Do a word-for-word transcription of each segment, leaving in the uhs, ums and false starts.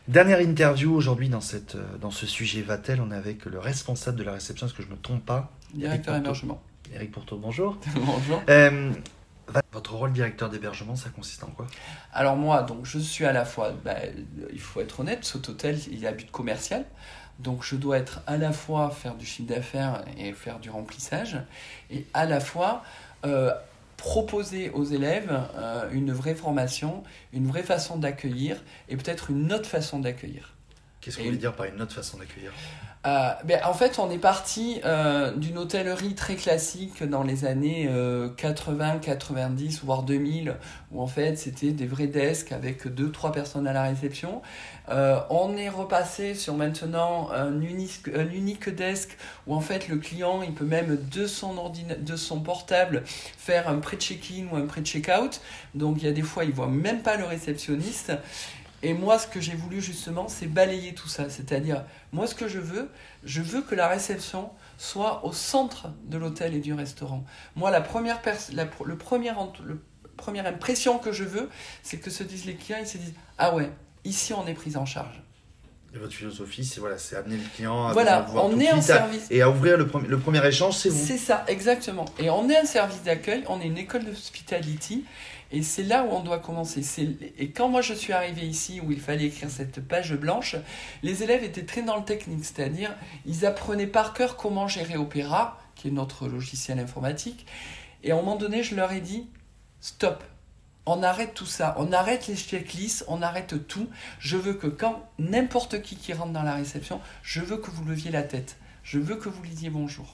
Dernière interview aujourd'hui dans, cette, dans ce sujet Vatel. On est avec le responsable de la réception, est-ce que je ne me trompe pas? Directeur hébergement. Eric Pourteau, bonjour. Bonjour. Euh, votre rôle directeur d'hébergement, ça consiste en quoi? Alors moi, donc, je suis à la fois, bah, il faut être honnête, cet hôtel, il a but commercial. Donc je dois être à la fois faire du chiffre d'affaires et faire du remplissage, et à la fois euh, proposer aux élèves euh, une vraie formation, une vraie façon d'accueillir, et peut-être une autre façon d'accueillir. Qu'est-ce que vous voulez dire par une autre façon d'accueillir? Euh, ben, en fait, on est parti euh, d'une hôtellerie très classique dans les années euh, quatre-vingts, quatre-vingt-dix, voire deux mille, où en fait c'était des vrais desks avec deux, trois personnes à la réception. Euh, on est repassé sur maintenant un unique, un unique desk où en fait le client il peut même de son, ordina- de son portable faire un pré-check-in ou un pré-check-out. Donc il y a des fois il ne voit même pas le réceptionniste. Et moi, ce que j'ai voulu justement, c'est balayer tout ça. C'est-à-dire, moi, ce que je veux, je veux que la réception soit au centre de l'hôtel et du restaurant. Moi, la première, pers- la, le premier, le, première impression que je veux, c'est que se disent les clients, ils se disent « Ah ouais, ici, on est pris en charge ». Et votre philosophie, c'est voilà, c'est amener le client à voilà, voir on tout est de en suite à, service. et à ouvrir le premier, le premier échange, c'est vous. C'est ça, exactement. Et on est un service d'accueil, on est une école d'hospitality, et c'est là où on doit commencer. C'est... Et quand moi je suis arrivé ici, où il fallait écrire cette page blanche, les élèves étaient très dans le technique, c'est-à-dire ils apprenaient par cœur comment gérer Opera, qui est notre logiciel informatique, et à un moment donné, je leur ai dit « Stop !» On arrête tout ça, on arrête les checklists, on arrête tout. Je veux que quand n'importe qui qui rentre dans la réception, je veux que vous leviez la tête. Je veux que vous lisiez bonjour.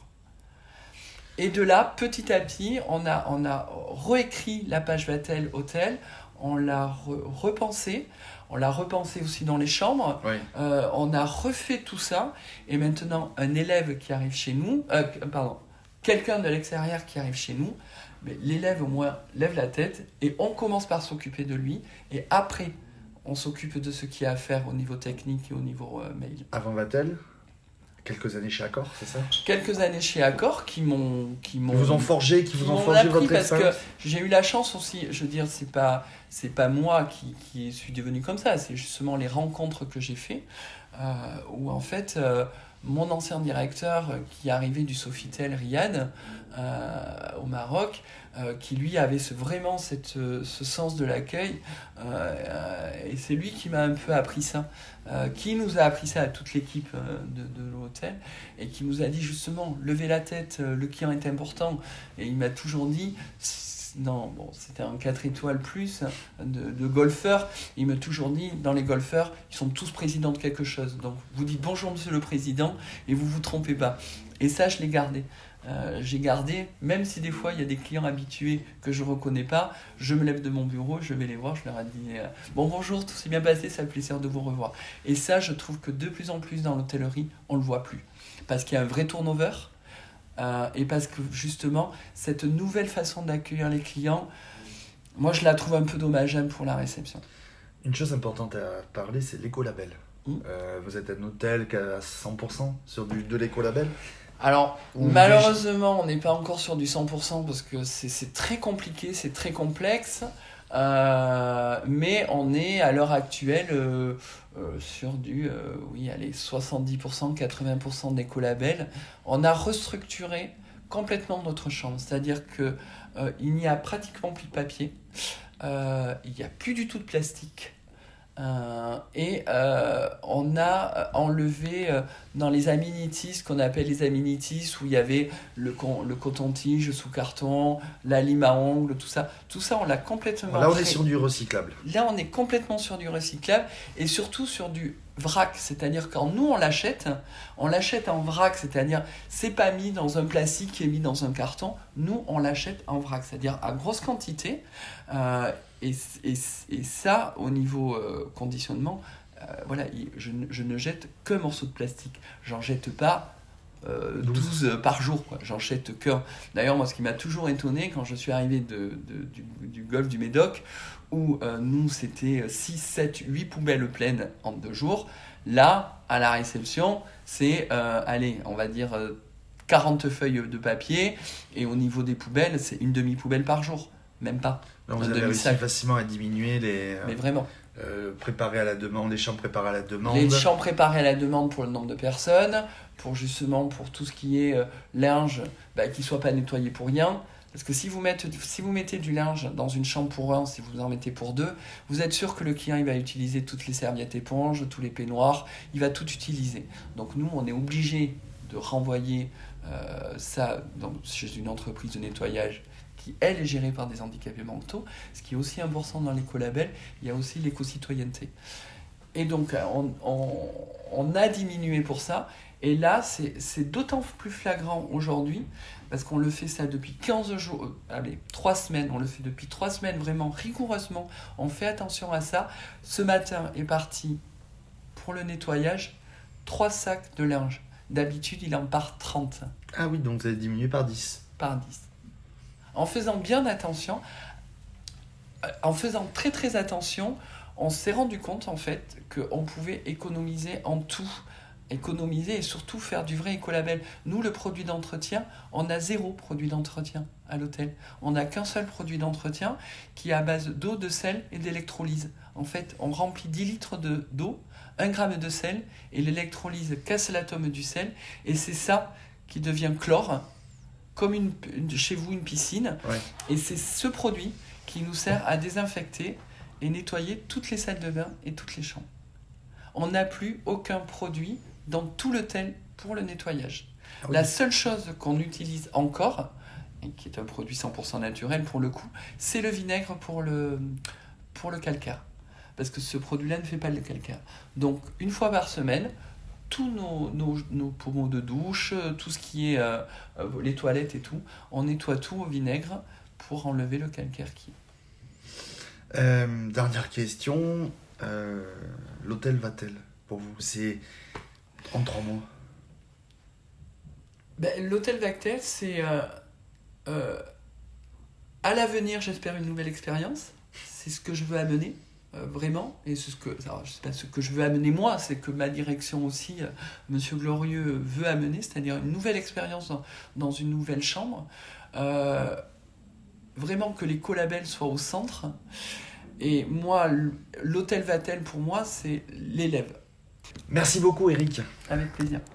Et de là, petit à petit, on a, on a réécrit la page Vatel Hôtel, on l'a re- repensée, on l'a repensée aussi dans les chambres, Oui. euh, on a refait tout ça. Et maintenant, un élève qui arrive chez nous, euh, pardon, quelqu'un de l'extérieur qui arrive chez nous, mais l'élève au moins lève la tête et on commence par s'occuper de lui et après on s'occupe de ce qu'il y a à faire au niveau technique et au niveau euh, mail. Avant Vatel, quelques années chez Accor, c'est ça? Quelques années chez Accor qui m'ont qui m'ont Qui vous ont forgé, qui, qui vous ont m'ont forgé appris votre parce expérience. que j'ai eu la chance aussi, je veux dire c'est pas c'est pas moi qui qui suis devenu comme ça, c'est justement les rencontres que j'ai fait euh, où en fait euh, mon ancien directeur euh, qui arrivait du Sofitel Riyad euh, au Maroc, euh, qui lui avait ce, vraiment cette, euh, ce sens de l'accueil, euh, et c'est lui qui m'a un peu appris ça, euh, qui nous a appris ça à toute l'équipe euh, de, de l'hôtel, et qui nous a dit justement, levez la tête, euh, le client est important, et il m'a toujours dit... Non, bon, c'était un quatre étoiles plus de, de golfeurs. Il m'a toujours dit, dans les golfeurs, ils sont tous présidents de quelque chose. Donc, vous dites bonjour monsieur le président et vous vous trompez pas. Et ça, je l'ai gardé. Euh, j'ai gardé, même si des fois il y a des clients habitués que je ne reconnais pas, je me lève de mon bureau, je vais les voir, je leur ai dit euh, bon bonjour, tout s'est bien passé, ça fait plaisir de vous revoir. Et ça, je trouve que de plus en plus dans l'hôtellerie, on ne le voit plus. Parce qu'il y a un vrai turnover. Euh, et parce que justement, cette nouvelle façon d'accueillir les clients, moi je la trouve un peu dommageable pour la réception. Une chose importante à parler, c'est l'écolabel. Mmh. Euh, vous êtes un hôtel qui a cent pour cent sur du, de l'écolabel? Alors, Ou malheureusement, on n'est pas encore sur du cent pour cent parce que c'est, c'est très compliqué, c'est très complexe. Euh, mais on est à l'heure actuelle euh, euh, sur du euh, oui, allez, soixante-dix pour cent, quatre-vingts pour cent d'écolabel. On a restructuré complètement notre chambre, c'est-à-dire qu'il euh, n'y a pratiquement plus de papier, euh, il n'y a plus du tout de plastique. Euh, et euh, on a enlevé euh, dans les amenities, ce qu'on appelle les amenities, où il y avait le, con, le coton-tige sous carton, la lime à ongles, tout ça. Tout ça, on l'a complètement... Là, on est sur du recyclable. Là, on est complètement sur du recyclable et surtout sur du vrac. C'est-à-dire quand nous, on l'achète, on l'achète en vrac. C'est-à-dire, c'est pas mis dans un plastique qui est mis dans un carton. Nous, on l'achète en vrac. C'est-à-dire à grosse quantité. Euh, Et, et, et ça, au niveau euh, conditionnement, euh, voilà, je, je ne jette qu'un morceau de plastique. J'en jette pas euh, douze par jour, quoi. J'en jette qu'un. D'ailleurs, moi, ce qui m'a toujours étonné quand je suis arrivé de, de, du, du golfe du Médoc, où euh, nous, c'était six, sept, huit poubelles pleines en deux jours. Là, à la réception, c'est, euh, allez, on va dire euh, quarante feuilles de papier. Et au niveau des poubelles, c'est une demi-poubelle par jour. Même pas. Donc vous avez réussi facilement à diminuer les... Mais vraiment. euh, préparés à la demande, les chambres préparées à la demande. Les chambres préparées à la demande pour le nombre de personnes, pour justement pour tout ce qui est euh, linge, bah, qui ne soit pas nettoyé pour rien. Parce que si vous, mettez, si vous mettez du linge dans une chambre pour un, si vous en mettez pour deux, vous êtes sûr que le client il va utiliser toutes les serviettes éponges, tous les peignoirs, il va tout utiliser. Donc nous, on est obligé de renvoyer euh, ça dans, chez une entreprise de nettoyage qui, elle, est gérée par des handicapés mentaux. Ce qui est aussi important dans l'écolabel, il y a aussi l'éco-citoyenneté. Et donc, on, on, on a diminué pour ça. Et là, c'est, c'est d'autant plus flagrant aujourd'hui, parce qu'on le fait ça depuis quinze jours, euh, allez, trois semaines, on le fait depuis trois semaines, vraiment rigoureusement, on fait attention à ça. Ce matin est parti, pour le nettoyage, trois sacs de linge. D'habitude, il en part trente. Ah oui, donc vous avez diminué par dix. Par dix. En faisant bien attention, en faisant très très attention, on s'est rendu compte en fait qu'on pouvait économiser en tout. Économiser et surtout faire du vrai écolabel. Nous, le produit d'entretien, on a zéro produit d'entretien à l'hôtel. On n'a qu'un seul produit d'entretien qui est à base d'eau, de sel et d'électrolyse. En fait, on remplit dix litres de, d'eau, un gramme de sel, et l'électrolyse casse l'atome du sel, et c'est ça qui devient chlore, comme une, une, chez vous une piscine. Ouais. Et c'est ce produit qui nous sert à désinfecter et nettoyer toutes les salles de bain et toutes les chambres. On n'a plus aucun produit dans tout l'hôtel pour le nettoyage. Ah oui. La seule chose qu'on utilise encore, et qui est un produit cent pour cent naturel pour le coup, c'est le vinaigre pour le, pour le calcaire. Parce que ce produit-là ne fait pas le calcaire. Donc, une fois par semaine, tous nos, nos, nos pommeaux de douche, tout ce qui est euh, les toilettes et tout, on nettoie tout au vinaigre pour enlever le calcaire qui est. Euh, dernière question, euh, l'hôtel Vatel, pour vous, c'est en trois mois? Ben, l'hôtel Vatel, c'est euh, euh, à l'avenir, j'espère, une nouvelle expérience. C'est ce que je veux amener, euh, vraiment. Et c'est ce que, alors, je sais pas ce que je veux amener moi, c'est que ma direction aussi, euh, Monsieur Glorieux, veut amener, c'est-à-dire une nouvelle expérience dans, dans une nouvelle chambre. Euh, vraiment que l'écolabel soit au centre. Et moi, l'hôtel Vatel, pour moi, c'est l'élève. Merci beaucoup, Eric. Avec plaisir.